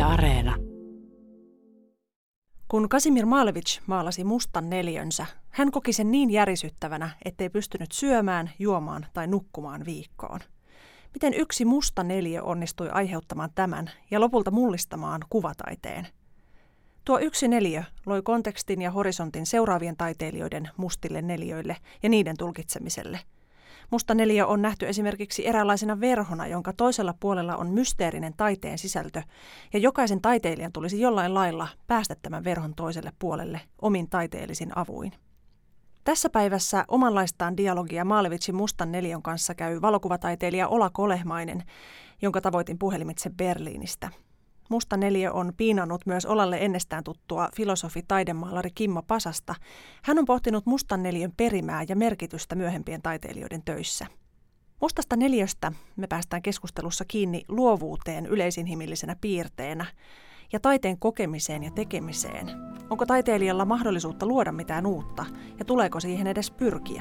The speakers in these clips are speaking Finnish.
Areena. Kun Kazimir Malevich maalasi mustan neliönsä, hän koki sen niin järisyttävänä, ettei pystynyt syömään, juomaan tai nukkumaan viikkoon. Miten yksi musta neliö onnistui aiheuttamaan tämän ja lopulta mullistamaan kuvataiteen? Tuo yksi neliö loi kontekstin ja horisontin seuraavien taiteilijoiden mustille neliöille ja niiden tulkitsemiselle. Musta neliö on nähty esimerkiksi eräänlaisena verhona, jonka toisella puolella on mysteerinen taiteen sisältö, ja jokaisen taiteilijan tulisi jollain lailla päästä tämän verhon toiselle puolelle omin taiteellisin avuin. Tässä päivässä omanlaistaan dialogia Malevichin mustan neliön kanssa käy valokuvataiteilija Ola Kolehmainen, jonka tavoitin puhelimitse Berliinistä. Musta neliö on piinannut myös Olalle ennestään tuttua filosofi-taidemaalari Kimmo Pasasta. Hän on pohtinut mustan neliön perimää ja merkitystä myöhempien taiteilijoiden töissä. Mustasta neliöstä me päästään keskustelussa kiinni luovuuteen yleisinhimillisenä piirteenä ja taiteen kokemiseen ja tekemiseen. Onko taiteilijalla mahdollisuutta luoda mitään uutta ja tuleeko siihen edes pyrkiä?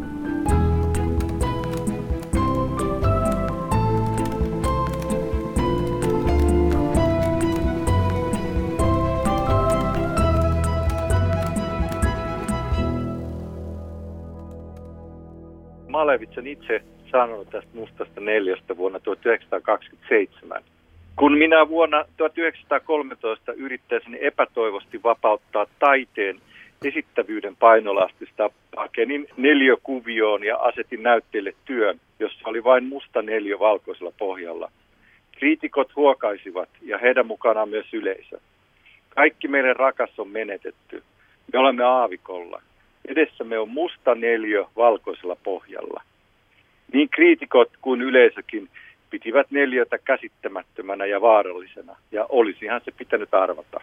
Malevich on itse sanonut tästä mustasta neliöstä vuonna 1927. Kun minä vuonna 1913 yrittäisin epätoivosti vapauttaa taiteen esittävyyden painolastista, pakenin neliökuvioon ja asetin näytteille työn, jossa oli vain musta neliö valkoisella pohjalla. Kriitikot huokaisivat ja heidän mukanaan myös yleisö. Kaikki meidän rakas on menetetty. Me olemme aavikolla. Edessämme on musta neliö valkoisella pohjalla. Niin kriitikot kuin yleisökin pitivät neliötä käsittämättömänä ja vaarallisena, ja olisihan se pitänyt arvata.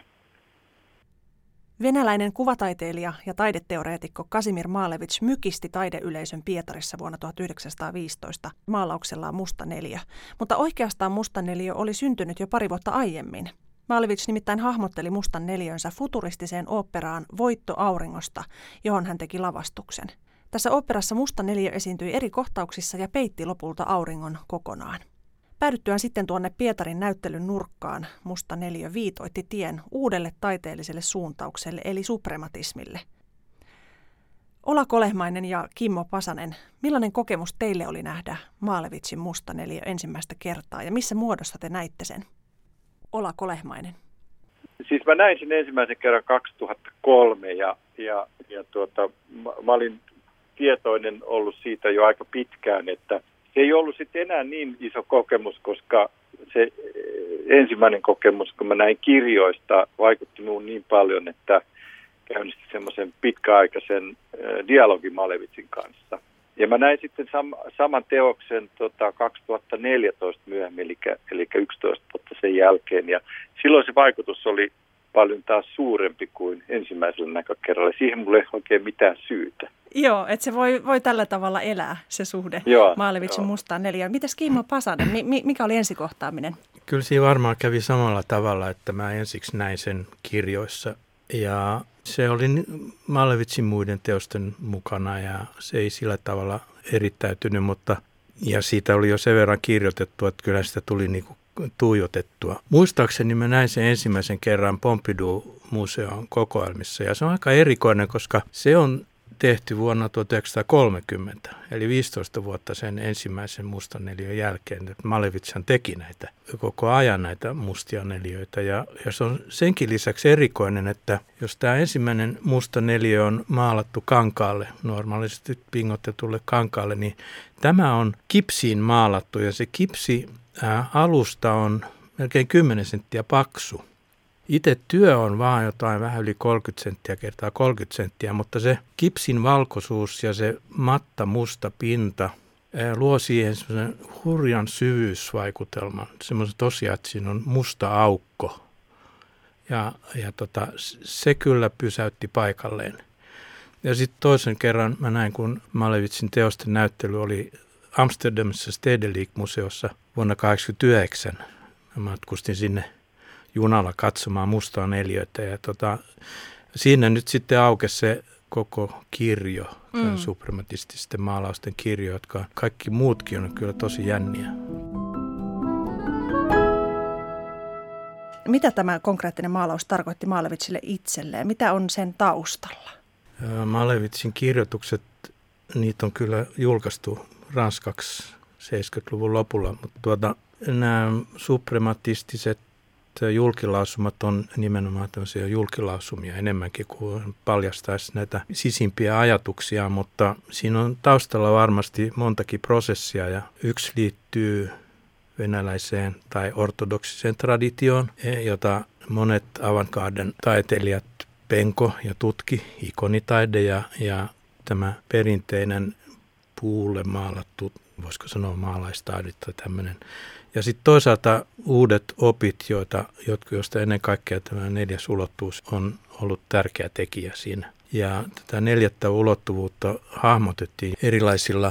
Venäläinen kuvataiteilija ja taideteoreetikko Kazimir Malevich mykisti taideyleisön Pietarissa vuonna 1915 maalauksellaan Musta neliö, mutta oikeastaan Musta neliö oli syntynyt jo pari vuotta aiemmin. Malevich nimittäin hahmotteli mustan neliönsä futuristiseen oopperaan Voitto auringosta, johon hän teki lavastuksen. Tässä oopperassa musta neliö esiintyi eri kohtauksissa ja peitti lopulta auringon kokonaan. Päädyttyään sitten tuonne Pietarin näyttelyn nurkkaan, musta neliö viitoitti tien uudelle taiteelliselle suuntaukselle eli suprematismille. Ola Kolehmainen ja Kimmo Pasanen, millainen kokemus teille oli nähdä Malevichin musta neliö ensimmäistä kertaa ja missä muodossa te näitte sen? Ola Kolehmainen. Siis mä näin sen ensimmäisen kerran 2003 ja mä olin tietoinen ollut siitä jo aika pitkään, että se ei ollut sitten enää niin iso kokemus, koska se ensimmäinen kokemus, kun mä näin kirjoista, vaikutti minuun niin paljon, että käynnisti semmoisen pitkäaikaisen dialogin Malevichin kanssa. Ja mä näin sitten saman teoksen 2014 myöhemmin, eli 11 vuotta sen jälkeen. Ja silloin se vaikutus oli paljon taas suurempi kuin ensimmäisellä näkökerralla. Siihen mulla ei oikein mitään syytä. Joo, että se voi tällä tavalla elää, se suhde Malevichin mustaan neliöön. Mitäs Kimmo Pasanen, mikä oli ensikohtaaminen? Kyllä siinä varmaan kävi samalla tavalla, että mä ensiksi näin sen kirjoissa. Ja se oli Malevichin muiden teosten mukana ja se ei sillä tavalla erittäytynyt, mutta ja siitä oli jo sen verran kirjoitettu, että kyllä sitä tuli niinku tuijotettua. Muistaakseni mä näin sen ensimmäisen kerran Pompidou-museon kokoelmissa ja se on aika erikoinen, koska se on tehty vuonna 1930, eli 15 vuotta sen ensimmäisen mustan neliön jälkeen. Malevich teki näitä koko ajan näitä mustia neliöitä ja se on senkin lisäksi erikoinen, että jos tämä ensimmäinen musta neliö on maalattu kankaalle, normaalisti pingotetulle kankaalle, niin tämä on kipsiin maalattu ja se kipsi alusta on melkein 10 senttiä paksu. Itse työ on vaan jotain vähän yli 30 senttiä kertaa 30 senttiä, mutta se kipsin valkoisuus ja se matta musta pinta luo siihen semmoisen hurjan syvyysvaikutelman. Semmoisen tosiaan, että siinä on musta aukko. Ja se kyllä pysäytti paikalleen. Ja sitten toisen kerran mä näin, kun Malevichin teosten näyttely oli Amsterdamissa Stedelijk-museossa vuonna 1989. Mä matkustin sinne junalla katsomaan mustaa neliötä ja siinä nyt sitten aukesi se koko kirjo, suprematististen maalausten kirjo, jotka kaikki muutkin on kyllä tosi jänniä. mitä tämä konkreettinen maalaus tarkoitti Malevitsille itselleen? Mitä on sen taustalla? Malevitsin kirjoitukset, niitä on kyllä julkaistu ranskaksi 70-luvun lopulla, mutta nämä suprematistiset julkilausumat on nimenomaan tämmöisiä julkilausumia enemmänkin kuin paljastaisi näitä sisimpiä ajatuksia, mutta siinä on taustalla varmasti montakin prosessia ja yksi liittyy venäläiseen tai ortodoksiseen traditioon, jota monet avantgarden taiteilijat penko ja tutki, ikonitaide ja tämä perinteinen puulle maalattu, voisiko sanoa maalaistaide tai tämmöinen. Ja sitten toisaalta uudet opit, joista ennen kaikkea tämä 4. ulottuvuus on ollut tärkeä tekijä siinä. Ja tätä 4. ulottuvuutta hahmotettiin erilaisilla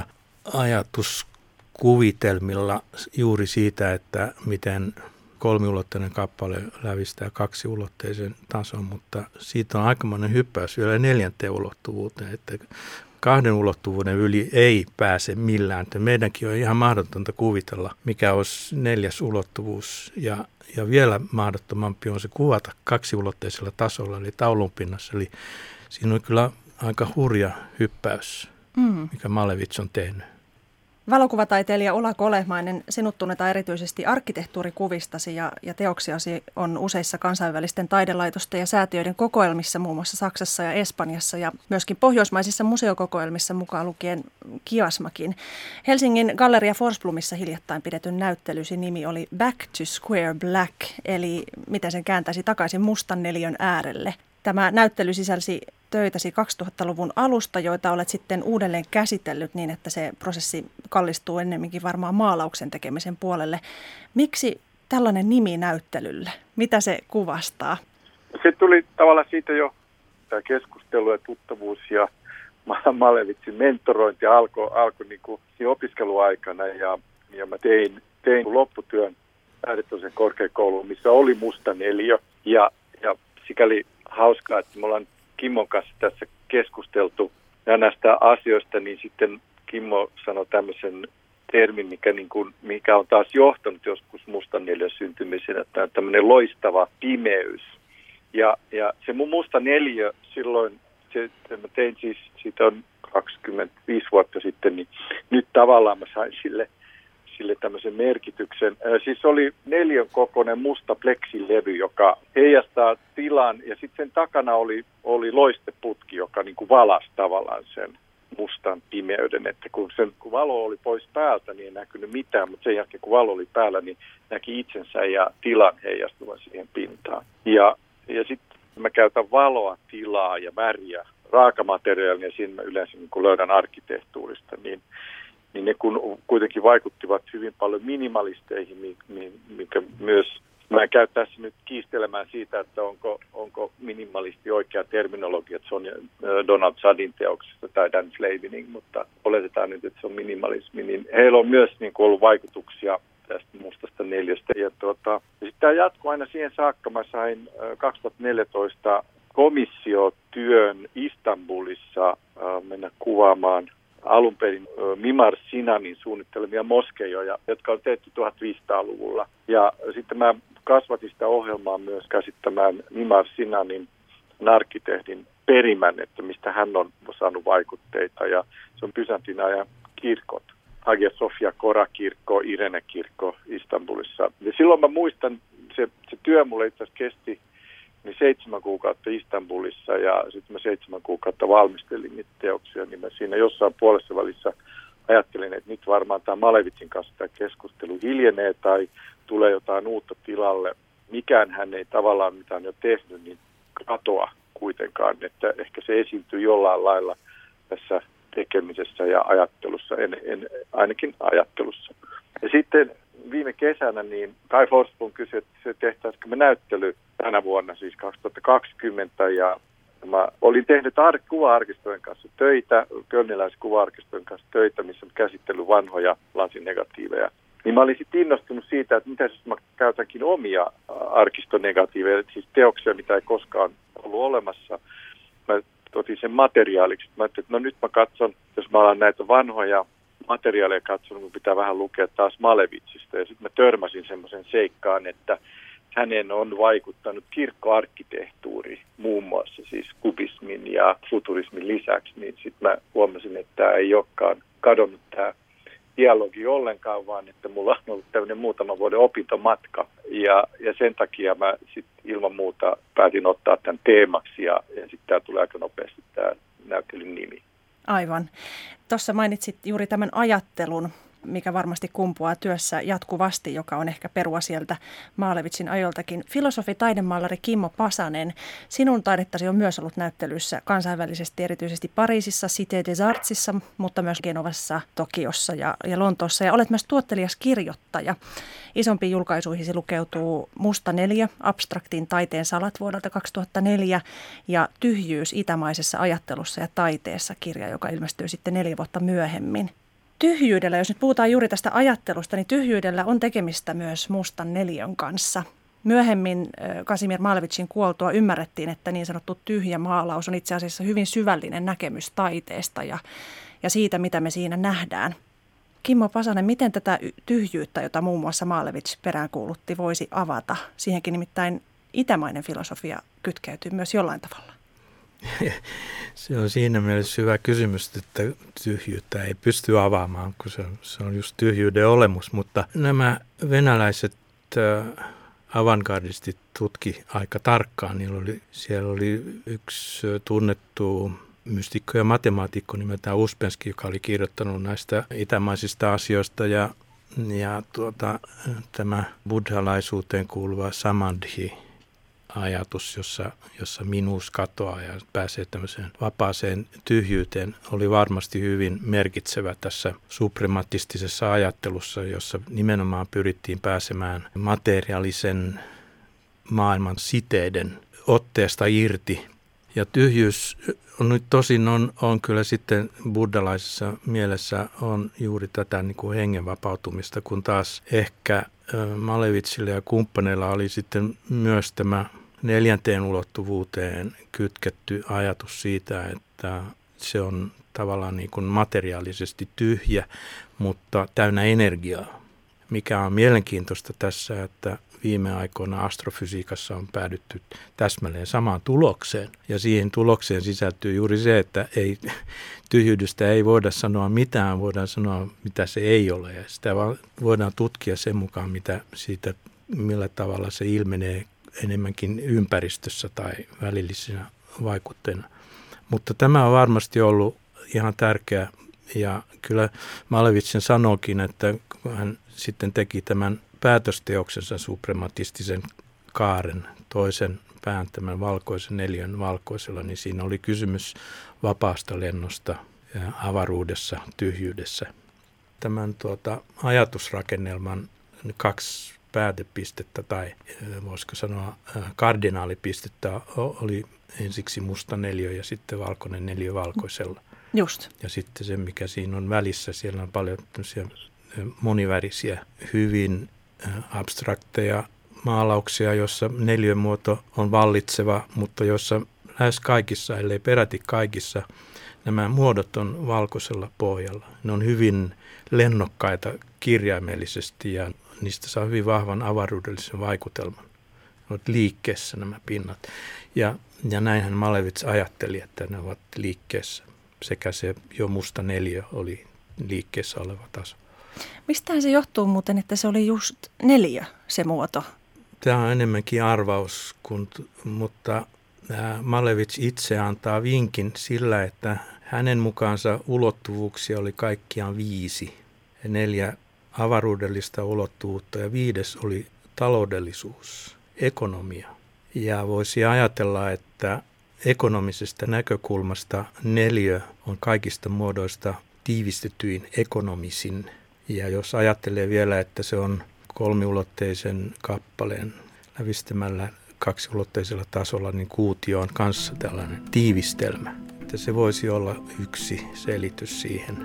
ajatuskuvitelmilla juuri siitä, että miten 3-ulotteinen kappale lävistää 2-ulotteisen tason, mutta siitä on aikamoinen hyppäys vielä 4. ulottuvuuteen, että 2 ulottuvuuden yli ei pääse millään. Että meidänkin on ihan mahdotonta kuvitella, mikä olisi 4. ulottuvuus. Ja vielä mahdottomampi on se kuvata 2-ulotteisella tasolla, eli taulunpinnassa. Eli siinä on kyllä aika hurja hyppäys, mikä Malevits on tehnyt. Valokuvataiteilija Ola Kolehmainen, sinut tunnetaan erityisesti arkkitehtuurikuvistasi ja teoksiasi on useissa kansainvälisten taidelaitosten ja säätiöiden kokoelmissa, muun muassa Saksassa ja Espanjassa ja myöskin pohjoismaisissa museokokoelmissa mukaan lukien Kiasmakin. Helsingin Galleria Forsblomissa hiljattain pidetyn näyttelysi nimi oli Back to Square Black, eli miten sen kääntäisi takaisin mustan neliön äärelle. Tämä näyttely sisälsi töitäsi 2000-luvun alusta, joita olet sitten uudelleen käsitellyt niin, että se prosessi kallistuu ennemminkin varmaan maalauksen tekemisen puolelle. Miksi tällainen nimi näyttelylle? Mitä se kuvastaa? Se tuli tavallaan siitä jo tämä keskustelu ja tuttavuus ja Malevitsin mentorointi alkoi niin kuin opiskeluaikana ja mä tein lopputyön Taidetoisen korkeakouluun, missä oli musta neliö ja sikäli hauskaa, että me ollaan Kimmon kanssa tässä keskusteltu näistä asioista, niin sitten Kimmo sanoi tämmöisen termin, mikä on taas johtanut joskus mustan neliön syntymiseen, että on tämmöinen loistava pimeys. Ja se mun musta neliö silloin, mä tein siis, siitä on 25 vuotta sitten, niin nyt tavallaan mä sain sille tämmöisen merkityksen. Siis oli 4 kokoinen musta pleksilevy, joka heijastaa tilan, ja sitten sen takana oli loisteputki, joka niin kuin valasi tavallaan sen mustan pimeyden, että kun valo oli pois päältä, niin ei näkynyt mitään, mutta sen jälkeen kun valo oli päällä, niin näki itsensä ja tilan heijastuvan siihen pintaan. Ja sitten mä käytän valoa, tilaa ja väriä raakamateriaalina, ja siinä mä yleensä niin kun löydän arkkitehtuurista, niin ne kuitenkin vaikuttivat hyvin paljon minimalisteihin, mikä myös, mä en käy tässä nyt kiistelemään siitä, että onko minimalisti oikea terminologia, että se on Donald Juddin teoksesta tai Dan Flavinin, mutta oletetaan nyt, että se on minimalismi, niin heillä on myös niin kuin ollut vaikutuksia tästä mustasta neliöstä. Ja sitten tämä jatkuu aina siihen saakka, mä sain 2014 komissiotyön Istanbulissa mennä kuvaamaan alun perin Mimar Sinanin suunnittelemia moskeijoja, jotka on tehty 1500-luvulla. Ja sitten mä kasvatin sitä ohjelmaa myös käsittämään Mimar Sinanin arkkitehdin perimän, että mistä hän on saanut vaikutteita. Ja se on Byzantin ajan kirkot. Hagia Sofia Kora-kirkko, Irene-kirkko Istanbulissa. Ja silloin mä muistan, se työ mulle itse asiassa kesti niin 7 kuukautta Istanbulissa ja sitten mä 7 kuukautta valmistelin niitä teoksia, niin mä siinä jossain puolessa välissä ajattelin, että nyt varmaan tämä Malevitsin kanssa tämä keskustelu hiljenee tai tulee jotain uutta tilalle. Mikään hän ei tavallaan, mitä on jo tehnyt, niin katoa kuitenkaan, että ehkä se esiintyy jollain lailla tässä tekemisessä ja ajattelussa, ainakin ajattelussa. Ja sitten viime kesänä niin Kai Forsblom kysyi, että se tehtäisikö me näyttely tänä vuonna, siis 2020, ja mä olin tehnyt kuva-arkistojen kanssa töitä, kölniläisen kuva-arkistojen kanssa töitä, missä on käsittely vanhoja lasinegatiiveja. Niin mä olin sitten innostunut siitä, että mitä jos mä käytänkin omia arkistonegatiiveja, siis teoksia, mitä ei koskaan ollut olemassa. Mä otin sen materiaaliksi. Mä ajattelin, että no nyt mä katson, jos mä alan näitä vanhoja materiaaleja katsonut, mun pitää vähän lukea taas Malevitsista. Ja sitten mä törmäsin semmoisen seikkaan, että hänen on vaikuttanut kirkkoarkkitehtuuri muun muassa siis kubismin ja futurismin lisäksi, niin sitten mä huomasin, että tämä ei olekaan kadonnut tämä dialogi ollenkaan, vaan että mulla on ollut tämmöinen muutaman vuoden opintomatka ja sen takia mä sitten ilman muuta päätin ottaa tämän teemaksi ja sitten tämä tulee aika nopeasti tämä näyttelyn nimi. Aivan. Tuossa mainitsit juuri tämän ajattelun, mikä varmasti kumpuaa työssä jatkuvasti, joka on ehkä perua sieltä Malevicin ajoiltakin. Filosofi, taidemaalari Kimmo Pasanen, sinun taidettasi on myös ollut näyttelyissä kansainvälisesti, erityisesti Pariisissa, Cité des Artsissa, mutta myös Genovassa, Tokiossa ja Lontoossa. Ja olet myös tuottelias kirjoittaja. Isompiin julkaisuihisi lukeutuu Musta neljä, abstraktin taiteen salat vuodelta 2004 ja Tyhjyys itämaisessa ajattelussa ja taiteessa -kirja, joka ilmestyy sitten 4 vuotta myöhemmin. Tyhjyydellä, jos nyt puhutaan juuri tästä ajattelusta, niin tyhjyydellä on tekemistä myös Mustan neljön kanssa. Myöhemmin Kazimierz Malevicin kuoltua ymmärrettiin, että niin sanottu tyhjä maalaus on itse asiassa hyvin syvällinen näkemys taiteesta ja siitä, mitä me siinä nähdään. Kimmo Pasanen, miten tätä tyhjyyttä, jota muun muassa Malevich peräänkuulutti, voisi avata? Siihenkin nimittäin itämainen filosofia kytkeytyy myös jollain tavalla. Se on siinä mielessä hyvä kysymys, että tyhjyyttä ei pysty avaamaan, kun se on just tyhjyyden olemus. Mutta nämä venäläiset avantgardistit tutki aika tarkkaan. Siellä oli yksi tunnettu mystikko ja matemaatikko nimeltään Uspenski, joka oli kirjoittanut näistä itämaisista asioista ja tämä buddhalaisuuteen kuuluva samadhi-ajatus, jossa minuus katoaa ja pääsee tämmöiseen vapaaseen tyhjyyteen, oli varmasti hyvin merkitsevä tässä suprematistisessa ajattelussa, jossa nimenomaan pyrittiin pääsemään materiaalisen maailman siteiden otteesta irti. Ja tyhjyys on nyt tosin on kyllä sitten buddhalaisessa mielessä on juuri tätä niin kuin hengen vapautumista, kun taas ehkä Malevicilla ja kumppaneilla oli sitten myös tämä 4. ulottuvuuteen kytketty ajatus siitä, että se on tavallaan niin kuin materiaalisesti tyhjä, mutta täynnä energiaa. Mikä on mielenkiintoista tässä, että viime aikoina astrofysiikassa on päädytty täsmälleen samaan tulokseen. Ja siihen tulokseen sisältyy juuri se, että tyhjyydestä ei voida sanoa mitään, voidaan sanoa mitä se ei ole. Ja sitä vaan voidaan tutkia sen mukaan, millä tavalla se ilmenee enemmänkin ympäristössä tai välillisinä vaikutteina. Mutta tämä on varmasti ollut ihan tärkeä. Ja kyllä Malevich sen sanookin, että kun hän sitten teki tämän päätösteoksensa suprematistisen kaaren, toisen pään tämän valkoisen neljän valkoisella, niin siinä oli kysymys vapaasta lennosta avaruudessa, tyhjyydessä. Tämän ajatusrakennelman 2 päätepistettä tai voisiko sanoa kardinaalipistettä oli ensiksi musta neljä ja sitten valkoinen neljä valkoisella. Just. Ja sitten se, mikä siinä on välissä, siellä on paljon monivärisiä, hyvin abstrakteja maalauksia, jossa neliömuoto on vallitseva, mutta jossa lähes kaikissa, ellei peräti kaikissa, nämä muodot on valkoisella pohjalla. Ne on hyvin lennokkaita kirjaimellisesti ja niistä saa hyvin vahvan avaruudellisen vaikutelman. Ne ovat liikkeessä nämä pinnat. Ja näinhän Malevich ajatteli, että ne ovat liikkeessä. Sekä se jo musta neljä oli liikkeessä oleva taso. Mistähän se johtuu muuten, että se oli just 4 se muoto? Tämä on enemmänkin arvaus, mutta Malevich itse antaa vinkin sillä, että hänen mukaansa ulottuvuuksia oli kaikkiaan 5. 4 avaruudellista ulottuvuutta ja 5 oli taloudellisuus, ekonomia. Ja voisi ajatella, että ekonomisesta näkökulmasta 4 on kaikista muodoista tiivistetyin ekonomisin. Ja jos ajattelee vielä, että se on 3-ulotteisen kappaleen lävistämällä 2-ulotteisella tasolla, niin kuutio on kanssa tällainen tiivistelmä. Että se voisi olla yksi selitys siihen.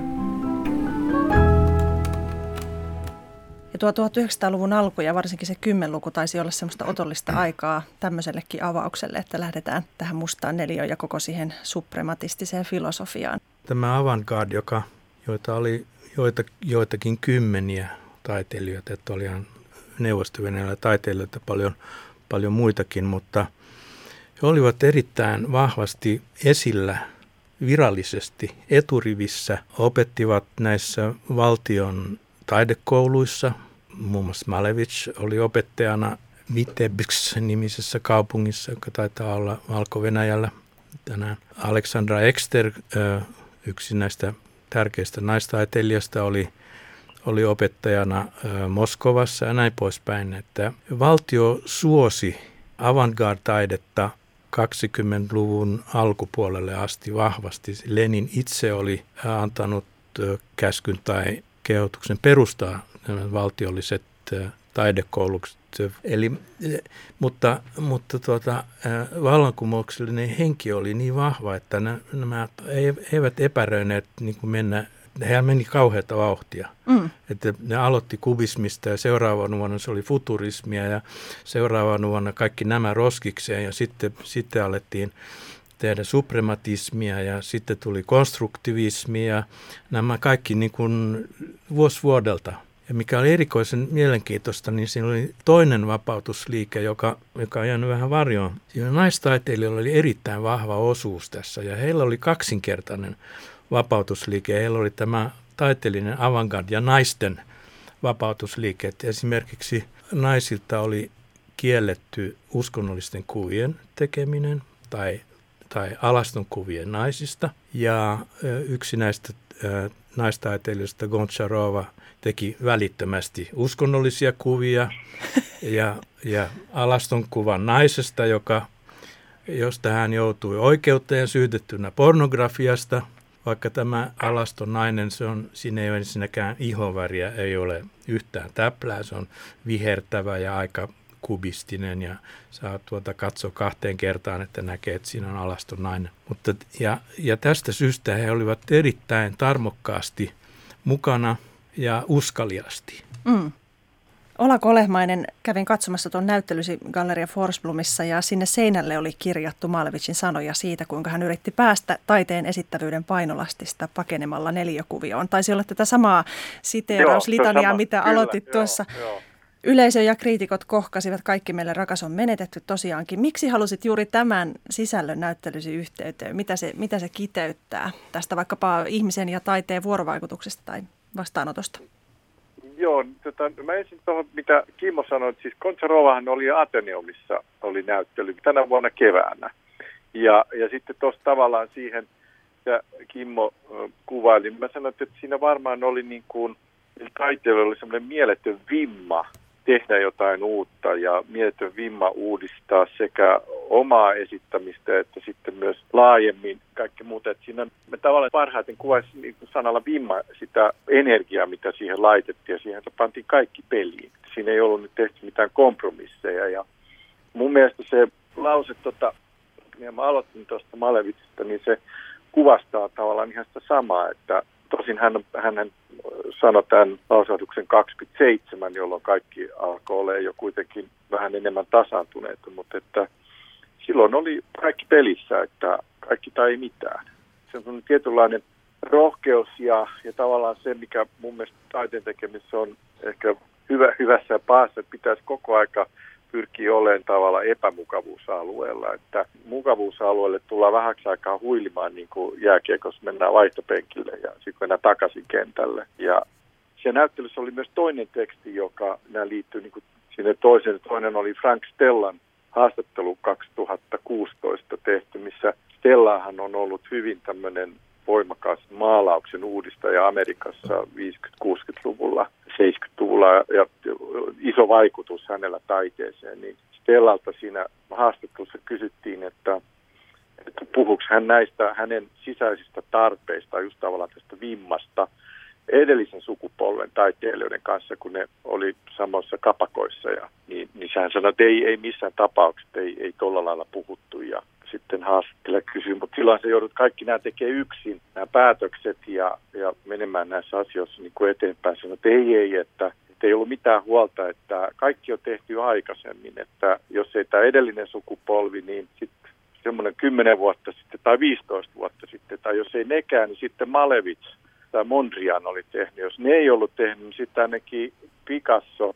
Ja tuo 1900-luvun alku ja varsinkin se 10-luku taisi olla semmoista otollista aikaa tämmöisellekin avaukselle, että lähdetään tähän mustaan neliöön ja koko siihen suprematistiseen filosofiaan. Tämä avantgarde, joita oli joitakin kymmeniä taiteilijoita, että oli ihan Neuvosto-Venäjällä taiteilijoita paljon muitakin, mutta he olivat erittäin vahvasti esillä virallisesti eturivissä, opettivat näissä valtion taidekouluissa. Muun muassa Malevich oli opettajana Vitebsk-nimisessä kaupungissa, joka taitaa olla Valko-Venäjällä tänään. Aleksandra Ekster, yksi näistä tärkeistä naistaiteilijoista, oli opettajana Moskovassa ja näin poispäin. Että valtio suosi avantgarde-taidetta 20-luvun alkupuolelle asti vahvasti. Lenin itse oli antanut käskyn tai kehotuksen perustaa valtiolliset taidekoulut. Eli, mutta vallankumouksellinen henki oli niin vahva, että nämä eivät epäröineet niin kuin mennä. Heillä meni kauheata vauhtia. Että ne aloitti kubismista ja seuraavana vuonna se oli futurismia ja seuraavana vuonna kaikki nämä roskikseen ja sitten alettiin tehdä suprematismia ja sitten tuli konstruktivismia ja nämä kaikki niin kuin vuosi vuodelta. Ja mikä oli erikoisen mielenkiintoista, niin siinä oli toinen vapautusliike, joka on jäänyt vähän varjoon. Siinä naistaiteilijoilla oli erittäin vahva osuus tässä ja heillä oli kaksinkertainen vapautusliike. Heillä oli tämä taiteellinen avantgarde ja naisten vapautusliike. Esimerkiksi naisilta oli kielletty uskonnollisten kuvien tekeminen tai alastonkuvien naisista. Ja yksi näistä naistaiteilijoista, Goncharova, teki välittömästi uskonnollisia kuvia ja alastonkuvan naisesta, josta hän joutui oikeuteen syytettynä pornografiasta. Vaikka tämä alaston nainen, siinä ei ole ensinnäkään ihoväriä, ei ole yhtään täplää, se on vihertävä ja aika kubistinen ja saa katsoa 2 kertaan, että näkee, että siinä on alaston nainen. Ja tästä syystä he olivat erittäin tarmokkaasti mukana ja uskaliasti. Ola Kolehmainen, kävin katsomassa tuon näyttelysi Galleria Forsblomissa ja sinne seinälle oli kirjattu Malevichin sanoja siitä, kuinka hän yritti päästä taiteen esittävyyden painolastista pakenemalla neliökuvioon. Taisi olla tätä samaa siteerauslitaniaa, mitä aloitit tuossa. Joo. Yleisö ja kriitikot kohkasivat, kaikki meille rakas on menetetty tosiaankin. Miksi halusit juuri tämän sisällön näyttelysi yhteyteen? Mitä se kiteyttää tästä vaikkapa ihmisen ja taiteen vuorovaikutuksesta tai vastaanotosta? Joo, mä ensin tuohon, mitä Kimmo sanoi, että siis Goncharovahan oli Ateneumissa, oli näyttely tänä vuonna keväänä. Ja sitten tuossa tavallaan siihen, ja Kimmo kuvaili, mä sanoin, että siinä varmaan oli niin kuin, taiteilijoilla oli semmoinen mieletön vimma tehdä jotain uutta ja mieletön vimma uudistaa sekä omaa esittämistä että sitten myös laajemmin kaikki muuta. Että siinä me tavallaan parhaiten kuvaisi niin sanalla vimma sitä energiaa, mitä siihen laitettiin ja siihen pantiin kaikki peliin. Siinä ei ollut nyt tehty mitään kompromisseja ja mun mielestä se lause, ja mä aloitin tuosta Malevitsista, niin se kuvastaa tavallaan ihan sitä samaa, että tosin hän sanoi tämän lausahduksen 27, jolloin kaikki alkoi olla jo kuitenkin vähän enemmän tasaantuneita, mutta että silloin oli kaikki pelissä, että kaikki tai ei mitään. Se on tietynlainen rohkeus ja tavallaan se, mikä mun mielestä taiteen tekemisessä on ehkä hyvässä ja pahassa, että pitäisi koko aika pyrkii olemaan tavallaan epämukavuusalueella, että mukavuusalueelle tullaan vähäksi aikaa huilimaan niin kuin jääkiekossa mennään vaihtopenkille ja sitten mennään takaisin kentälle. Ja se näyttelyssä oli myös toinen teksti, joka liittyy niin kuin sinne toiseen. Toinen oli Frank Stellan haastattelu 2016 tehty, missä Stellahan on ollut hyvin tämmöinen voimakas maalauksen uudistaja Amerikassa 50-60-luvulla, 70-luvulla ja iso vaikutus hänellä taiteeseen. Niin Stellalta siinä haastattelussa kysyttiin, että puhuuko hän näistä hänen sisäisistä tarpeista, just tavallaan tästä vimmasta, edellisen sukupolven taiteilijoiden kanssa, kun ne oli samoissa kapakoissa. Niin hän sanoi, että ei missään tapauksessa, ei tolla lailla puhuttu. Ja sitten haastattelija kysyi, mutta silloin se joudut kaikki nämä tekee yksin, nämä päätökset ja menemään näissä asioissa niin kuin eteenpäin. Sanoi, että että ei ollut mitään huolta, että kaikki on tehty aikaisemmin, että jos ei tämä edellinen sukupolvi, niin sitten semmoinen 10 vuotta sitten tai 15 vuotta sitten, tai jos ei nekään, niin sitten Malevich tai Mondrian oli tehnyt. Jos ne ei ollut tehnyt, niin sitten ainakin Picasso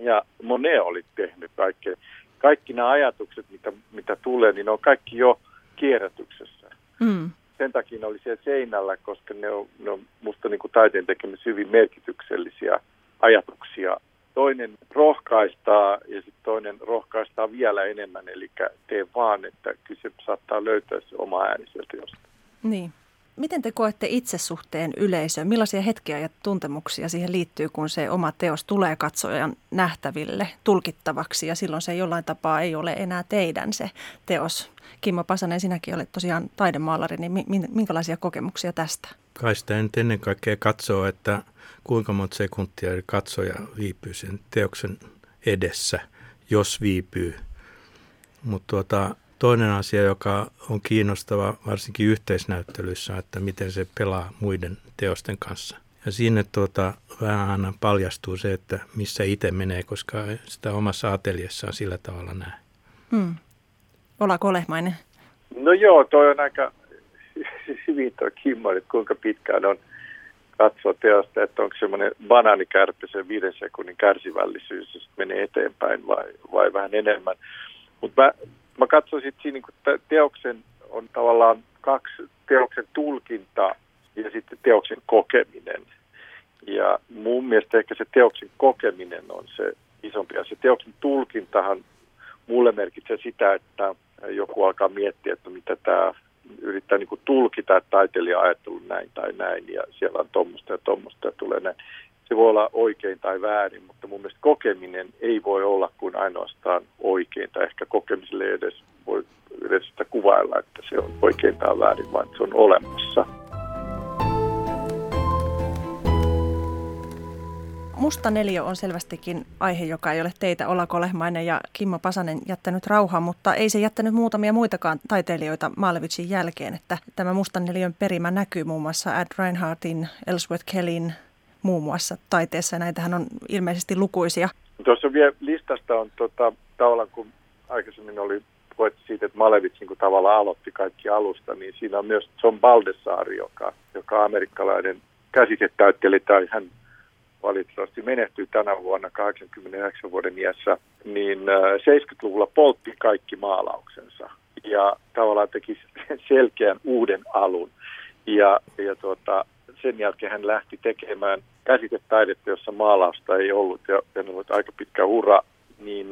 Ja Monet oli tehnyt kaikki nämä ajatukset, mitä tulee, niin ne on kaikki jo kierrätyksessä. Sen takia ne oli siellä seinällä, koska ne on musta niin kuin taiteen tekemisissä hyvin merkityksellisiä ajatuksia. Toinen rohkaistaa ja sitten toinen rohkaistaa vielä enemmän, eli tee vaan, että kyllä se saattaa löytää se oma ääni sieltä jostain. Niin. Miten te koette itsesuhteen yleisöön? Millaisia hetkiä ja tuntemuksia siihen liittyy, kun se oma teos tulee katsojan nähtäville, tulkittavaksi ja silloin se jollain tapaa ei ole enää teidän se teos? Kimmo Pasanen, sinäkin olet tosiaan taidemaalari, niin minkälaisia kokemuksia tästä? Kai sitä nyt ennen kaikkea katsoo, että kuinka monta sekuntia katsoja viipyy sen teoksen edessä, jos viipyy. Mutta toinen asia, joka on kiinnostava varsinkin yhteisnäyttelyissä, että miten se pelaa muiden teosten kanssa. Ja siinä vähän aina paljastuu se, että missä itse menee, koska sitä omassa ateliessaan sillä tavalla näe. Ollaanko Lehmainen? No joo, toi on aika hyvin toi Kimmo, että kuinka pitkään on katsoa teosta, että onko semmoinen banaanikärppi, se 5 sekunnin kärsivällisyys, jos menee eteenpäin vai vähän enemmän. Mutta mä katsoisin, että siinä niin teoksen on tavallaan 2, teoksen tulkinta ja sitten teoksen kokeminen. Ja mun mielestä ehkä se teoksen kokeminen on se isompi asia. Teoksen tulkintahan mulle merkitsee sitä, että joku alkaa miettiä, että mitä tämä yrittää niin kuin tulkita, että taiteilija ajattelut näin tai näin ja siellä on tuommoista ja tulee näin. Se voi olla oikein tai väärin, mutta mun mielestä kokeminen ei voi olla kuin ainoastaan oikein tai ehkä kokemiselle ei voi edes sitä kuvailla, että se on oikein tai väärin, vaan se on olemassa. Musta neliö on selvästikin aihe, joka ei ole teitä, Ollako Lehmainen ja Kimmo Pasanen, jättänyt rauhaan, mutta ei se jättänyt muutamia muitakaan taiteilijoita Malevichin jälkeen. Että tämä Mustan neliön perimä näkyy muun muassa Ad Reinhardtin, Ellsworth Kellyn muun muassa taiteessa. Näitähän on ilmeisesti lukuisia. Tuossa vielä listasta on tavallaan, kun aikaisemmin oli puhetta siitä, että Malevich niin tavallaan aloitti kaikki alusta, niin siinä on myös John Baldessari, joka on amerikkalainen käsitetäyttelijä, tai hän valitettavasti menehtyi tänä vuonna 89 vuoden iässä, niin 70-luvulla poltti kaikki maalauksensa ja tavallaan teki selkeän uuden alun. Ja sen jälkeen hän lähti tekemään käsitetaidetta, jossa maalausta ei ollut ja on ollut aika pitkä ura, niin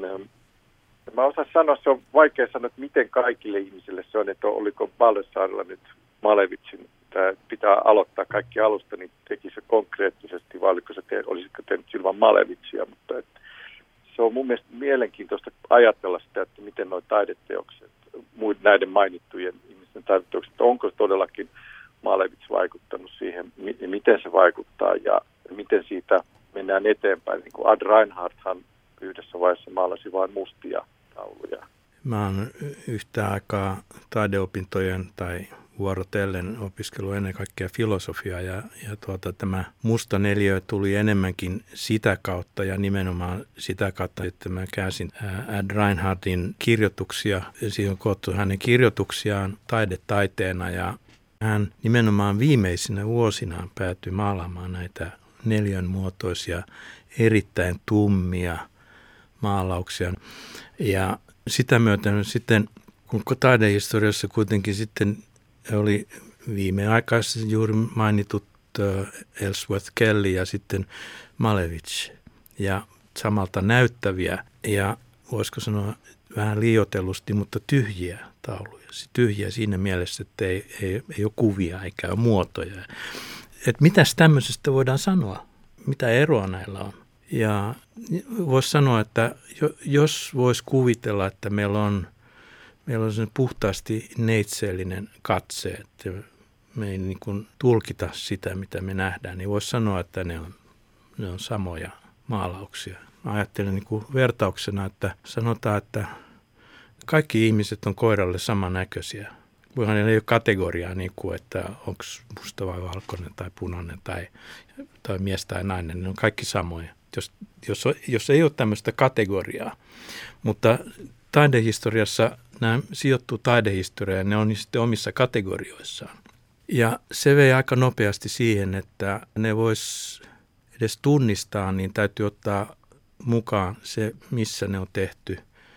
mä osaan sanoa, se on vaikea sanoa, että miten kaikille ihmisille se on, että oliko Baldessarilla nyt Malevichin, että pitää aloittaa kaikki alusta, niin teki se konkreettisesti, vai olisiko tehnyt ilman Malevichia, mutta se on mun mielestä mielenkiintoista ajatella sitä, että miten nuo taideteokset, näiden mainittujen ihmisten taideteokset, onko todellakin Malevich vaikuttanut siihen, miten se vaikuttaa ja miten siitä mennään eteenpäin. Niin kuin Ad Reinhardthan yhdessä vaiheessa maalasi vain mustia tauluja. Mä oon yhtä aikaa taideopintojen tai vuorotellen opiskellut ennen kaikkea filosofiaa ja tämä musta neliö tuli enemmänkin sitä kautta ja nimenomaan sitä kautta, että mä käsin Ad Reinhardtin kirjoituksia. Siihen on koottu hänen kirjoituksiaan taidetaiteena ja hän nimenomaan viimeisinä vuosinaan päätyi maalaamaan näitä neliön muotoisia erittäin tummia maalauksia ja sitä myöten sitten, kun taidehistoriassa kuitenkin sitten oli viimeaikaisesti juuri mainitut Ellsworth Kelly ja sitten Malevich ja samalta näyttäviä ja voisiko sanoa vähän liioitellusti, mutta tyhjiä tauluja. Tyhjiä siinä mielessä, että ei ole kuvia eikä ole muotoja. Että mitäs tämmöisestä voidaan sanoa? Mitä eroa näillä on? Ja voisi sanoa, että jos voisi kuvitella, että meillä on sen puhtaasti neitseellinen katse, että me ei niin kuin tulkita sitä, mitä me nähdään, niin voisi sanoa, että ne on samoja maalauksia. Mä ajattelen niin kuin vertauksena, että sanotaan, että kaikki ihmiset on koiralle samannäköisiä. Voihan ei ole kategoriaa, niin kuin, että onko musta vai valkoinen tai punainen tai mies tai nainen, ne on kaikki samoja. Jos ei ole tämmöistä kategoriaa, mutta taidehistoriassa nämä sijoittuu taidehistoriaan, ne on sitten omissa kategorioissaan. Ja se vei aika nopeasti siihen, että ne vois edes tunnistaa, niin täytyy ottaa mukaan se, missä ne on tehty,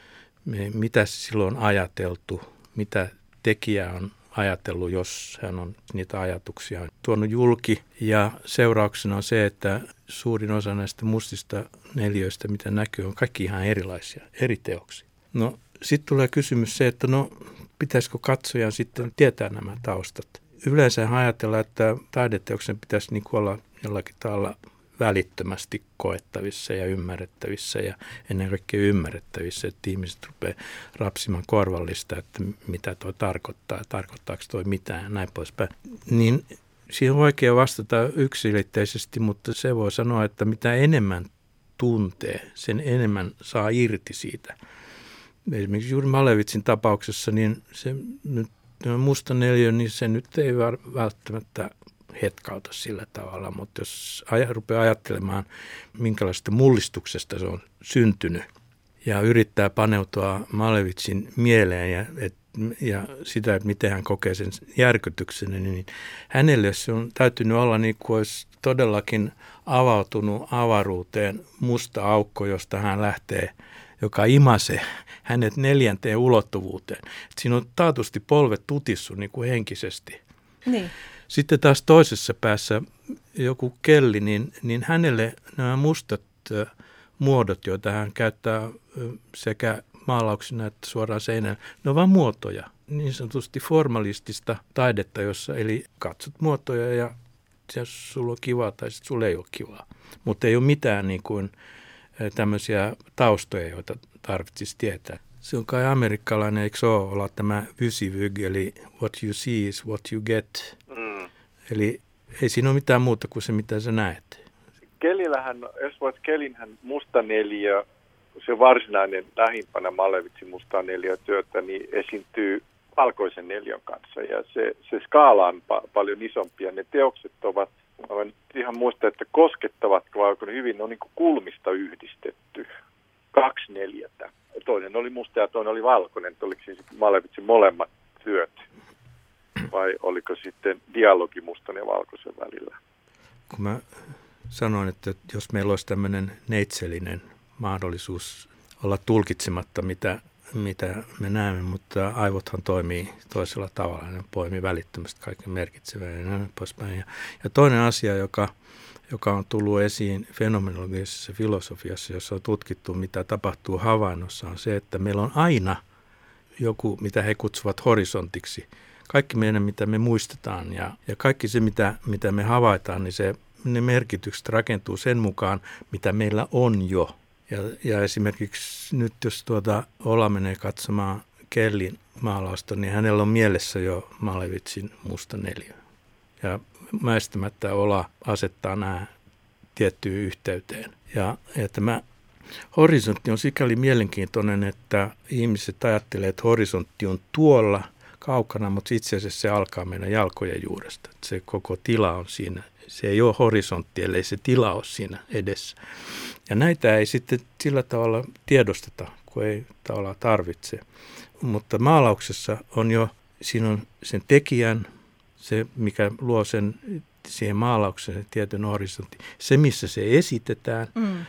mitä silloin on ajateltu, mitä tekijä on ajatellut, jos hän on niitä ajatuksia tuonut julki. Ja seurauksena on se, että suurin osa näistä mustista neliöistä, mitä näkyy, on kaikki ihan erilaisia, eri teoksia. No sitten tulee kysymys se, että pitäisikö katsojan sitten tietää nämä taustat. Yleensä ajatellaan, että taideteoksen pitäisi niin kuin olla jollakin tavalla välittömästi koettavissa ja ymmärrettävissä ja ennen kaikkea ymmärrettävissä, että ihmiset rupeaa rapsimaan korvallista, että mitä tuo tarkoittaa, tarkoittaako tuo mitään ja näin poispäin. Niin siihen on vaikea vastata yksilitteisesti, mutta se voi sanoa, että mitä enemmän tuntee, sen enemmän saa irti siitä. Esimerkiksi juuri Malevitsin tapauksessa, niin se musta neliö, niin se nyt ei välttämättä hetkauta sillä tavalla, mutta jos rupeaa ajattelemaan, minkälaista mullistuksesta se on syntynyt ja yrittää paneutua Malevitsin mieleen ja sitä, että miten hän kokee sen järkytyksen, niin hänelle se on täytynyt olla niin kuin olisi todellakin avautunut avaruuteen musta aukko, josta hän lähtee, joka imasee hänet 4. ulottuvuuteen. Et siinä on taatusti polvet tutissut niin kuin henkisesti. Niin. Sitten taas toisessa päässä joku Kelly, niin hänelle nämä mustat muodot, joita hän käyttää sekä maalauksina että suoraan seinään, ne on vain muotoja. Niin sanotusti formalistista taidetta, jossa eli katsot muotoja ja jos sulla on kivaa tai sitten sulla ei ole kivaa. Mutta ei ole mitään niin kuin tämmöisiä taustoja, joita tarvitsisi tietää. Se on kai amerikkalainen, eikö se olla tämä vysivyg, eli what you see is what you get. Eli ei siinä ole mitään muuta kuin se, mitä sä näet. Kellillähän, Edward Kellinhän musta neliö, se varsinainen lähimpänä Malevitsin mustaa neliötyötä, niin esiintyy valkoisen neliön kanssa. Ja se skaala on paljon isompi. Ne teokset ovat, mä nyt ihan muista, että koskettavatko vai hyvin, ne on niin kuin kulmista yhdistetty. 2 neliötä. Toinen oli musta ja toinen oli valkoinen. Oliko siis Malevitsin molemmat työt? Vai oliko sitten dialogi mustan ja valkoisen välillä? Kun mä sanoin, että jos meillä olisi tämmöinen neitsellinen mahdollisuus olla tulkitsematta, mitä me näemme, mutta aivothan toimii toisella tavalla. Ne poimii välittömästi kaiken merkitsevää ja näin poispäin. Ja toinen asia, joka on tullut esiin fenomenologisessa filosofiassa, jossa on tutkittu, mitä tapahtuu havainnossa, on se, että meillä on aina joku, mitä he kutsuvat horisontiksi. Kaikki meidän, mitä me muistetaan ja kaikki se, mitä me havaitaan, niin ne merkitykset rakentuu sen mukaan, mitä meillä on jo. Ja esimerkiksi nyt, jos Ola menee katsomaan Kellin maalausta, niin hänellä on mielessä jo Malevitsin musta neliö. Ja väistämättä Ola asettaa nämä tiettyyn yhteyteen. Ja tämä horisontti on sikäli mielenkiintoinen, että ihmiset ajattelee, että horisontti on tuolla kaukana, mutta itse asiassa se alkaa meidän jalkojen juuresta. Se koko tila on siinä. Se ei ole horisontti, ellei se tila ole siinä edessä. Ja näitä ei sitten sillä tavalla tiedosteta, kun ei tavallaan tarvitse. Mutta maalauksessa on jo, siinä on sen tekijän, se mikä luo sen siihen maalaukseen sen tietyn horisontti. Se, missä se esitetään,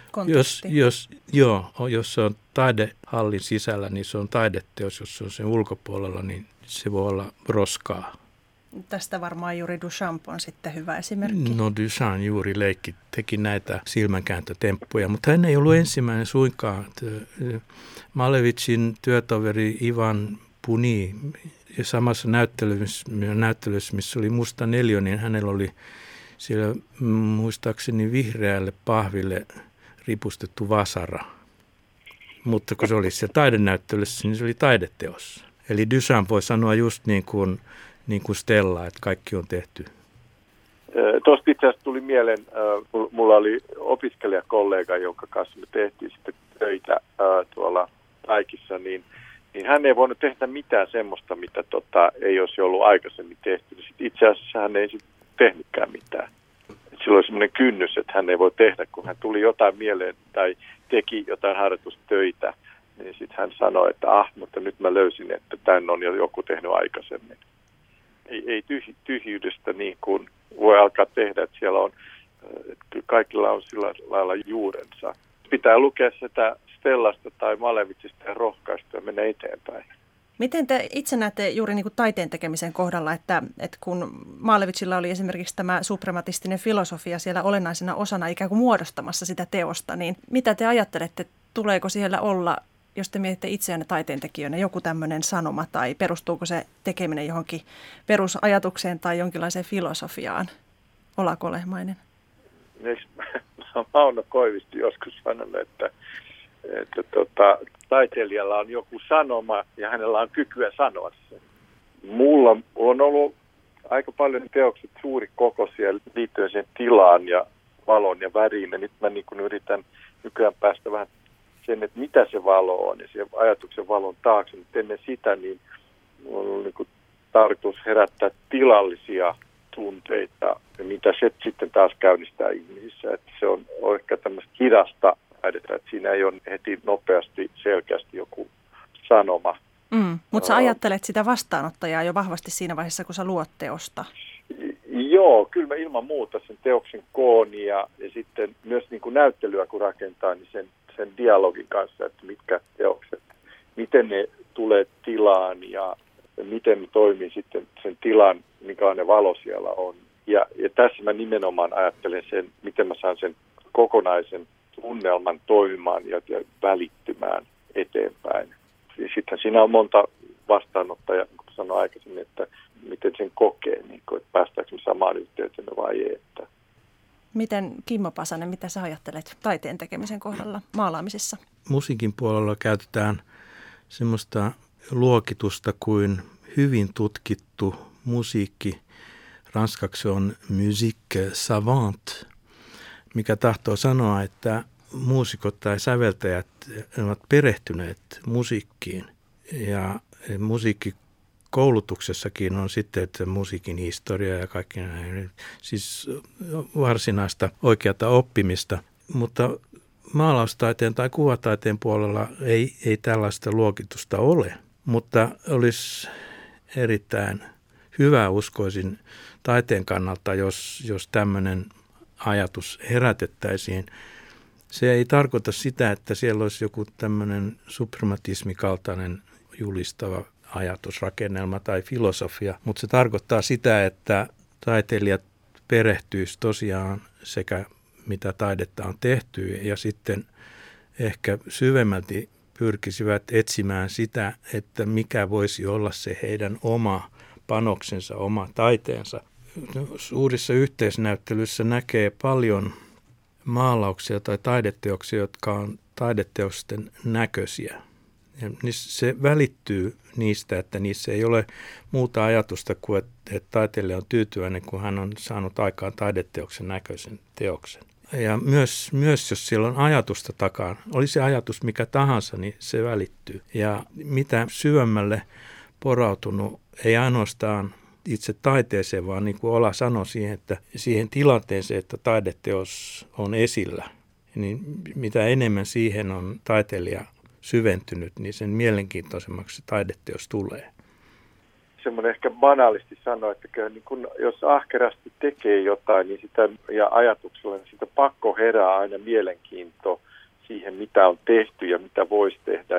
jos se on taidehallin sisällä, niin se on taideteos. Jos se on sen ulkopuolella, niin se voi olla roskaa. Tästä varmaan juuri Duchamp on sitten hyvä esimerkki. No Duchamp juuri teki näitä silmänkääntötemppuja, mutta hän ei ollut ensimmäinen suinkaan. Malevitsin työtoveri Ivan Puni samassa näyttelyssä, missä oli musta neliö, niin hänellä oli siellä muistaakseni vihreälle pahville ripustettu vasara. Mutta kun se oli siellä taidenäyttelyssä, niin se oli taideteos. Eli Duchamp voi sanoa just niin kuin Stella, että kaikki on tehty. Tuosta itse asiassa tuli mieleen, mulla oli opiskelijakollega, jonka kanssa me tehtiin sitten töitä tuolla Taikissa, niin hän ei voinut tehdä mitään semmoista, mitä ei olisi ollut aikaisemmin tehty. Sitten itse asiassa hän ei sitten tehnytkään mitään. Sillä oli semmoinen kynnys, että hän ei voi tehdä, kun hän tuli jotain mieleen tai teki jotain harjoitustöitä, niin sitten hän sanoi, että mutta nyt mä löysin, että tämän on jo joku tehnyt aikaisemmin. Ei tyhjyydestä niin kuin voi alkaa tehdä, että siellä on, että kaikilla on sillä lailla juurensa. pitää lukea sitä Stellasta tai Malevitsista ja rohkaistua ja mennä eteenpäin. Miten te itse näette juuri niin kuin taiteen tekemisen kohdalla, että kun Malevitsilla oli esimerkiksi tämä suprematistinen filosofia siellä olennaisena osana ikään kuin muodostamassa sitä teosta, niin mitä te ajattelette, tuleeko siellä olla, jos te mietitte itseänne taiteentekijöinä, joku tämmöinen sanoma tai perustuuko se tekeminen johonkin perusajatukseen tai jonkinlaiseen filosofiaan? Olako Lehmainen? Mauno Koivisto joskus sanonut, että taiteilijalla on joku sanoma ja hänellä on kykyä sanoa sen. Mulla on ollut aika paljon teokset suurikokoisia liittyen sen tilaan ja valon ja väriin. Ja nyt mä niin kun yritän nykyään päästä vähän sen, että mitä se valo on ja sen ajatuksen valon taakse. Mutta ennen sitä niin mulla on ollut niin tarkoitus herättää tilallisia tunteita ja mitä se sitten taas käynnistää ihmisissä. Että se on ehkä tämmöistä hidasta taidetta, että siinä ei ole heti nopeasti selkeästi joku sanoma. Mutta sä ajattelet sitä vastaanottajaa jo vahvasti siinä vaiheessa, kun sä luot teosta. Joo, kyllä mä ilman muuta sen teoksen koon ja sitten myös niin kuin näyttelyä kun rakentaa, niin sen dialogin kanssa, että mitkä teokset, miten ne tulee tilaan ja miten ne toimii sitten sen tilan, minkälainen valo siellä on. Ja tässä mä nimenomaan ajattelen sen, miten mä saan sen kokonaisen tunnelman toimimaan ja välittymään eteenpäin. Sitten siinä on monta vastaanottajaa, niin kuin sanoin aikaisemmin, että miten sen kokee, niin kuin, että päästäänkö me samaan yhteyteen vai ei. Että. Miten Kimmo Pasanen, mitä sä ajattelet taiteen tekemisen kohdalla maalaamisessa? Musiikin puolella käytetään semmoista luokitusta kuin hyvin tutkittu musiikki. Ranskaksi on musique savante, mikä tahtoo sanoa, että muusikot tai säveltäjät ovat perehtyneet musiikkiin. Ja musiikkikoulutuksessakin on sitten että musiikin historia ja kaikki näin, siis varsinaista oikeata oppimista. Mutta maalaustaiteen tai kuvataiteen puolella ei tällaista luokitusta ole, mutta olisi erittäin hyvä uskoisin taiteen kannalta, jos tämmöinen ajatus herätettäisiin. Se ei tarkoita sitä, että siellä olisi joku tämmöinen suprematismikaltainen julistava ajatusrakennelma tai filosofia, mutta se tarkoittaa sitä, että taiteilijat perehtyisivät tosiaan sekä mitä taidetta on tehty ja sitten ehkä syvemmälti pyrkisivät etsimään sitä, että mikä voisi olla se heidän oma panoksensa, oma taiteensa. Suurissa yhteisnäyttelyissä näkee paljon maalauksia tai taideteoksia, jotka on taideteosten näköisiä. Ja se välittyy niistä, että niissä ei ole muuta ajatusta kuin, että taiteilija on tyytyväinen, kun hän on saanut aikaan taideteoksen näköisen teoksen. Ja myös jos siellä on ajatusta takaan, oli se ajatus mikä tahansa, niin se välittyy. Ja mitä syvemmälle porautunut, ei ainoastaan itse taiteeseen, vaan niin kuin Ola sanoi siihen tilanteeseen, että taideteos on esillä, niin mitä enemmän siihen on taiteilija syventynyt, niin sen mielenkiintoisemmaksi taideteos tulee. Semmoinen ehkä banaalisti sanoo, että niin kun, jos ahkerasti tekee jotain niin sitä, ja ajatuksella, niin sitä pakko herää aina mielenkiinto siihen, mitä on tehty ja mitä voisi tehdä.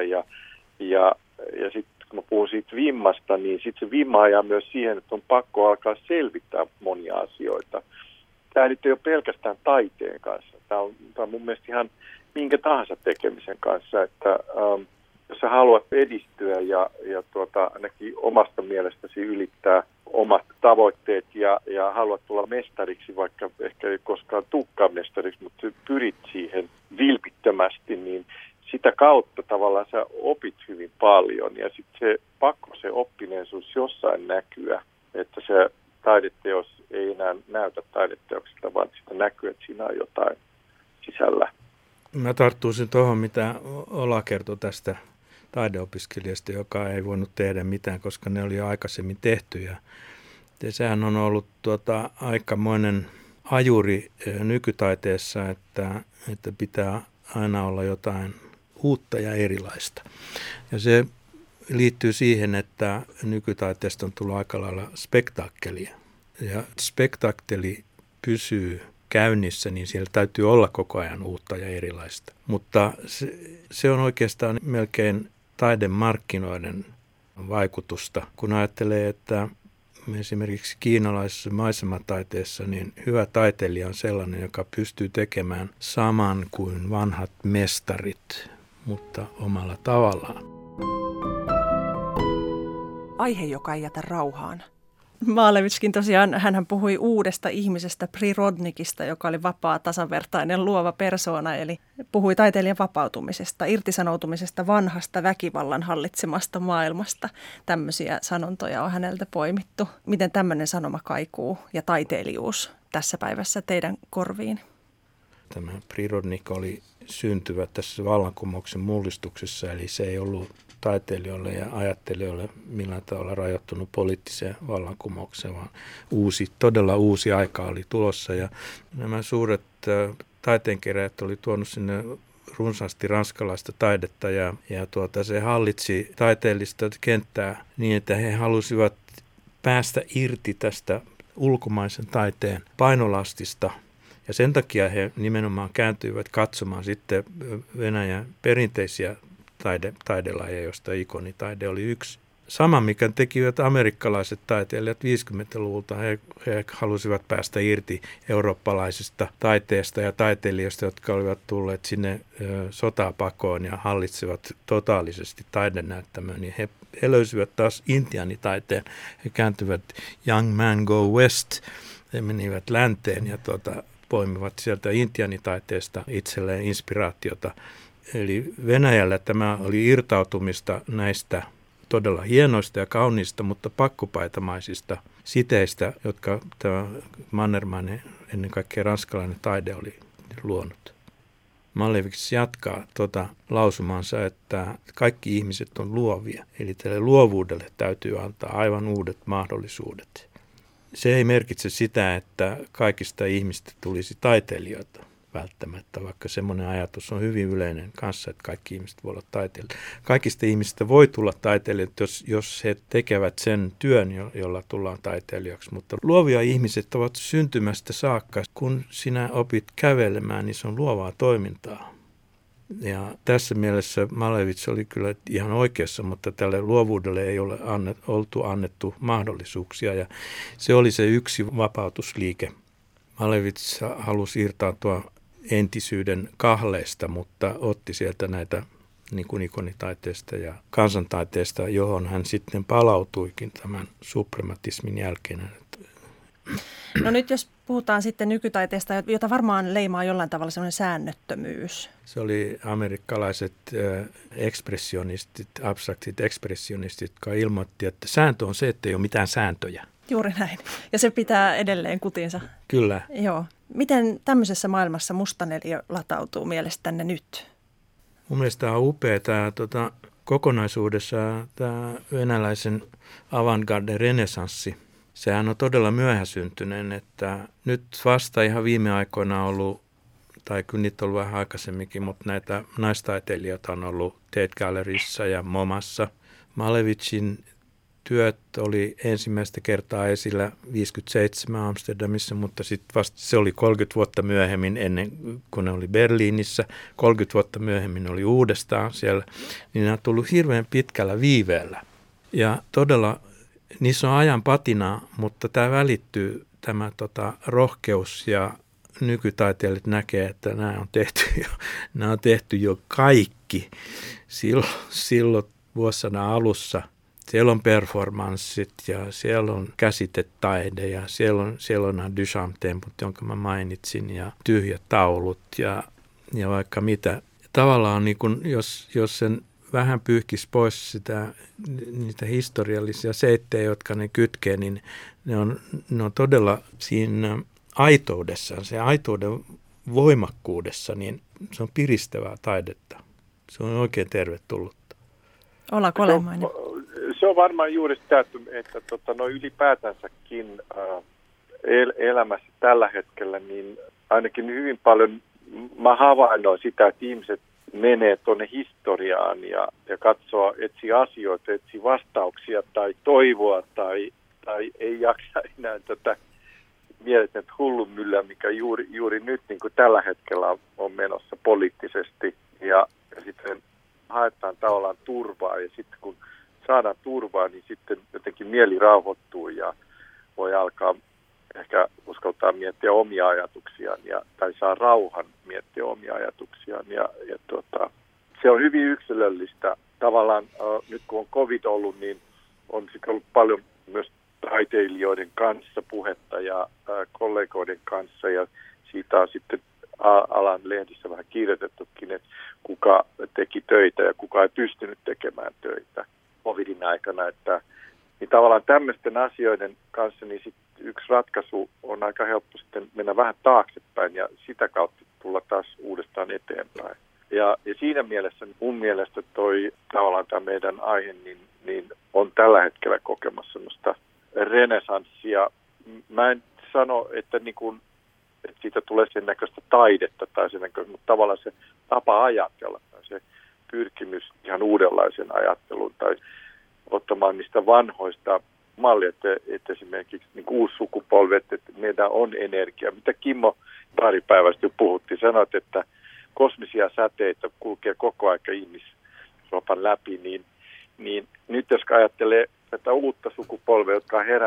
Ja sitten kun mä puhun siitä vimmasta, niin sitten se vimma ajaa myös siihen, että on pakko alkaa selvittää monia asioita. Tämä nyt ei ole pelkästään taiteen kanssa. Tämä on mun mielestä ihan minkä tahansa tekemisen kanssa, että jos sä haluat edistyä ja ainakin omasta mielestäsi ylittää omat tavoitteet ja haluat tulla mestariksi, vaikka ehkä ei koskaan tulekaan mestariksi, mutta pyrit siihen vilpittömästi, niin sitä kautta tavallaan sä opit hyvin paljon ja sitten se oppineisuus jossain näkyä, että se taideteos ei enää näytä taideteokselta, vaan sitä näkyy, että siinä on jotain sisällä. Mä tarttuisin tuohon, mitä Ola kertoi tästä taideopiskelijasta, joka ei voinut tehdä mitään, koska ne oli jo aikaisemmin tehty. Ja sehän on ollut aikamoinen ajuri nykytaiteessa, että pitää aina olla jotain uutta ja erilaista. Ja se liittyy siihen, että nykytaiteesta on tullut aika lailla spektaakkelia. Ja spektaakkeli pysyy käynnissä, niin siellä täytyy olla koko ajan uutta ja erilaista. Mutta se on oikeastaan melkein taidemarkkinoiden vaikutusta, kun ajattelee, että esimerkiksi kiinalaisessa maisemataiteessa niin hyvä taiteilija on sellainen, joka pystyy tekemään saman kuin vanhat mestarit, mutta omalla tavallaan. Aihe, joka ei jätä rauhaan. Malevitskin tosiaan, hänhän puhui uudesta ihmisestä, Prirodnikista, joka oli vapaa, tasavertainen, luova persoona, eli puhui taiteilijan vapautumisesta, irtisanoutumisesta vanhasta väkivallan hallitsemasta maailmasta. Tämmöisiä sanontoja on häneltä poimittu. Miten tämmöinen sanoma kaikuu ja taiteilijuus tässä päivässä teidän korviin? Tämä Prirodnik oli syntyvä tässä vallankumouksen mullistuksessa, eli se ei ollut taiteilijoille ja ajattelijoille millään tavalla rajoittunut poliittiseen vallankumoukseen, vaan todella uusi aika oli tulossa. Ja nämä suuret taiteenkeräjät oli tuonut sinne runsaasti ranskalaista taidetta ja se hallitsi taiteellista kenttää niin, että he halusivat päästä irti tästä ulkomaisen taiteen painolastista. Ja sen takia he nimenomaan kääntyivät katsomaan sitten Venäjän perinteisiä taidelajeja, josta ikonitaide oli yksi. Sama, mikä tekivät amerikkalaiset taiteilijat 50-luvulta. He halusivat päästä irti eurooppalaisesta taiteesta ja taiteilijoista, jotka olivat tulleet sinne sotaa pakoon ja hallitsivat totaalisesti taidenäyttämön. Niin he löysivät taas intiaanitaiteen. He kääntyivät Young Man Go West. He menivät länteen ja poimivat sieltä intiaanitaiteesta itselleen inspiraatiota. Eli Venäjällä tämä oli irtautumista näistä todella hienoista ja kauniista, mutta pakkopaitamaisista siteistä, jotka tämä mannermainen, ennen kaikkea ranskalainen taide oli luonut. Malevich jatkaa lausumansa, että kaikki ihmiset on luovia, eli tälle luovuudelle täytyy antaa aivan uudet mahdollisuudet. Se ei merkitse sitä, että kaikista ihmistä tulisi taiteilijoita välttämättä, vaikka semmoinen ajatus on hyvin yleinen kanssa, että kaikki ihmiset voi olla taiteilijoita. Kaikista ihmistä voi tulla taiteilijoita, jos he tekevät sen työn, jolla tullaan taiteilijaksi. Mutta luovia ihmiset ovat syntymästä saakka. Kun sinä opit kävelemään, niin se on luovaa toimintaa. Ja tässä mielessä Malevich oli kyllä ihan oikeassa, mutta tälle luovuudelle ei ole oltu annettu mahdollisuuksia. Ja se oli se yksi vapautusliike. Malevich halusi irtaantua entisyyden kahleista, mutta otti sieltä näitä niin kuin ikonitaiteesta ja kansantaiteesta, johon hän sitten palautuikin tämän suprematismin jälkeen. No nyt jos puhutaan sitten nykytaiteesta, jota varmaan leimaa jollain tavalla sellainen säännöttömyys. Se oli amerikkalaiset ekspressionistit, abstraktit ekspressionistit, jotka ilmoitti, että sääntö on se, että ei ole mitään sääntöjä. Juuri näin. Ja se pitää edelleen kutinsa. Kyllä. Joo. Miten tämmöisessä maailmassa musta neliö latautuu mielestänne nyt? Mun mielestä on upea tämä kokonaisuudessa tämä venäläisen avantgarde renesanssi. Sehän on todella myöhäsyntyinen, että nyt vasta ihan viime aikoina on ollut, tai kyllä niitä on ollut vähän aikaisemminkin, mutta näitä naistaiteilijoita on ollut Tate Galleryssä ja MoMassa. Malevichin työt oli ensimmäistä kertaa esillä 57 Amsterdamissa, mutta sitten vasta se oli 30 vuotta myöhemmin, ennen kuin ne oli Berliinissä. 30 vuotta myöhemmin oli uudestaan siellä, niin ne on tullut hirveän pitkällä viiveellä. Ja todella niissä on ajan patinaa, mutta tämä välittyy, tämä rohkeus ja nykytaiteilijat näkee, että nämä on tehty jo kaikki silloin vuosisadan alussa. Siellä on performanssit ja siellä on käsitetaide ja siellä on Duchamp-temput, jonka mä mainitsin, ja tyhjät taulut ja vaikka mitä. Tavallaan niin kun, jos sen vähän pyyhkisi pois niitä historiallisia seittejä, jotka ne kytkee, niin ne on todella siinä aitoudessaan, se aitouden voimakkuudessa, niin se on piristävää taidetta. Se on oikein tervetullutta. Olla Kolemainen. Se on varmaan juuri sitä, että ylipäätänsäkin elämässä tällä hetkellä, niin ainakin hyvin paljon mä havainnoin sitä, että ihmiset menee tuonne historiaan ja etsii asioita, etsii vastauksia tai toivoa tai ei jaksa enää mieletöntä hullunmyllyä, mikä juuri nyt niin kuin tällä hetkellä on menossa poliittisesti. Ja sitten haetaan tavallaan turvaa, ja sitten kun saadaan turvaa, niin sitten jotenkin mieli rauhoittuu ja voi alkaa ehkä uskaltaa miettiä omia ajatuksiaan tai saa rauhan miettiä omia ajatuksiaan. Se on hyvin yksilöllistä. Tavallaan nyt kun on COVID ollut, niin on sitten ollut paljon myös taiteilijoiden kanssa puhetta ja kollegoiden kanssa, ja siitä on sitten alan lehdissä vähän kirjoitettukin, että kuka teki töitä ja kuka ei pystynyt tekemään töitä COVIDin aikana. Niin tavallaan tämmöisten asioiden kanssa niin sit yksi ratkaisu on aika helppo sitten mennä vähän taaksepäin ja sitä kautta tulla taas uudestaan eteenpäin. Ja siinä mielessä mun mielestä tavallaan tämä meidän aihe niin on tällä hetkellä kokemassa semmoista renesanssia. Mä en sano, että siitä tulee sen näköistä taidetta tai sen näköistä, mutta tavallaan se tapa ajatella tai se pyrkimys ihan uudenlaisen ajatteluun tai ottamaan niistä vanhoista mallia, että esimerkiksi niin uusi sukupolvi, että meidän on energia. Mitä Kimmo pari päivästä puhuttiin, sanoit, että kosmisia säteitä kulkee koko aika ihmisropan läpi, niin nyt jos ajattelee tätä uutta sukupolvea, jotka on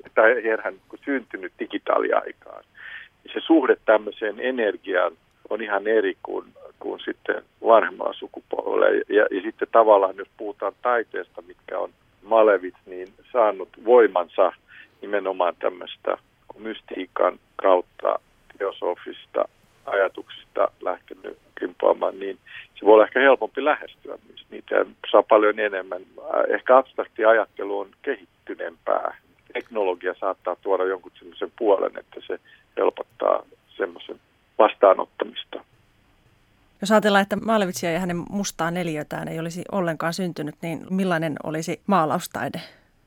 syntynyt digitaaliaikaan, niin se suhde tämmöiseen energiaan on ihan eri kuin sitten vanhemmalla sukupolvella. Ja sitten tavallaan, jos puhutaan taiteesta, mitkä on Malevich, niin saanut voimansa nimenomaan tämmöistä mystiikan kautta teosofista ajatuksista lähtenyt kimpoamaan, niin se voi olla ehkä helpompi lähestyä. Niitä saa paljon enemmän. Ehkä abstrakti ajattelu on kehittyneempää. Teknologia saattaa tuoda jonkun semmoisen puolen, että se helpottaa semmoisen vastaanottamista. Jos ajatellaan, että Malevichia ja hänen mustaa neliötään ei olisi ollenkaan syntynyt, niin millainen olisi maalaustaide?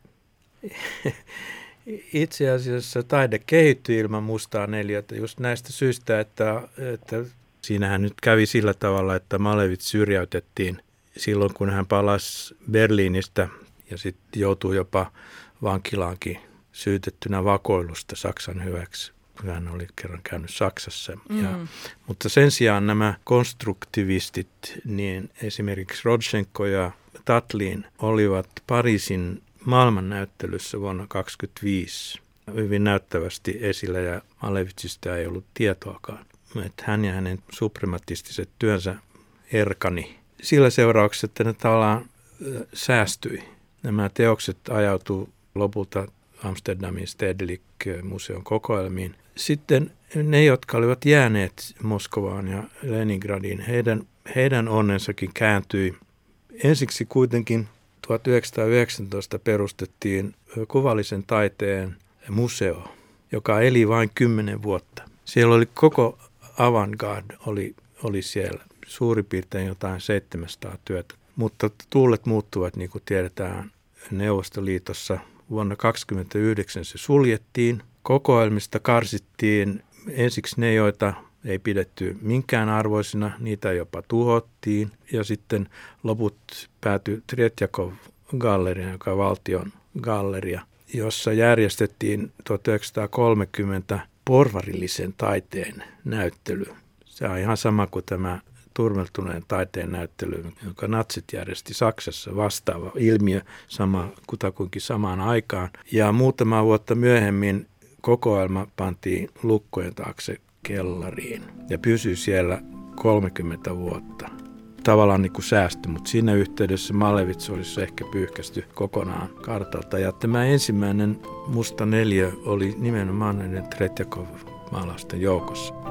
Itse asiassa taide kehittyi ilman mustaa neliötä just näistä syistä, että siinähän nyt kävi sillä tavalla, että Malevich syrjäytettiin silloin, kun hän palasi Berliinistä ja sitten joutui jopa vankilaankin syytettynä vakoilusta Saksan hyväksi. Hän oli kerran käynyt Saksassa. Mutta sen sijaan nämä konstruktivistit, niin esimerkiksi Rodchenko ja Tatlin olivat Pariisin maailmannäyttelyssä vuonna 1925 hyvin näyttävästi esillä ja Malevichistä ei ollut tietoakaan. Että hän ja hänen suprematistiset työnsä erkani. Sillä seurauksessa, että ne tavallaan säästyi. Nämä teokset ajautuivat lopulta Amsterdamin Stedelijk-museon kokoelmiin. Sitten ne, jotka olivat jääneet Moskovaan ja Leningradiin, heidän onnensakin kääntyi. Ensiksi kuitenkin 1919 perustettiin kuvallisen taiteen museo, joka eli vain 10 vuotta. Siellä oli koko avantgarde oli siellä, suurin piirtein jotain 700 työtä. Mutta tuulet muuttuvat, niin kuin tiedetään, Neuvostoliitossa. Vuonna 1929 se suljettiin. Kokoelmista karsittiin ensiksi ne, joita ei pidetty minkään arvoisina, niitä jopa tuhottiin. Ja sitten loput päätyi Tretjakov-galleriaan, joka on valtion galleria, jossa järjestettiin 1930 porvarillisen taiteen näyttely. Se on ihan sama kuin tämä turmeltuneen taiteen näyttely, jonka natsit järjesti Saksassa, vastaava ilmiö kutakuinkin samaan aikaan. Ja muutama vuotta myöhemmin kokoelma pantiin lukkojen taakse kellariin ja pysyi siellä 30 vuotta. Tavallaan niin kuin säästö, mutta siinä yhteydessä Malevich olisi ehkä pyyhkästy kokonaan kartalta. Ja tämä ensimmäinen musta neliö oli nimenomaan näiden Tretjakov-maalausten joukossa.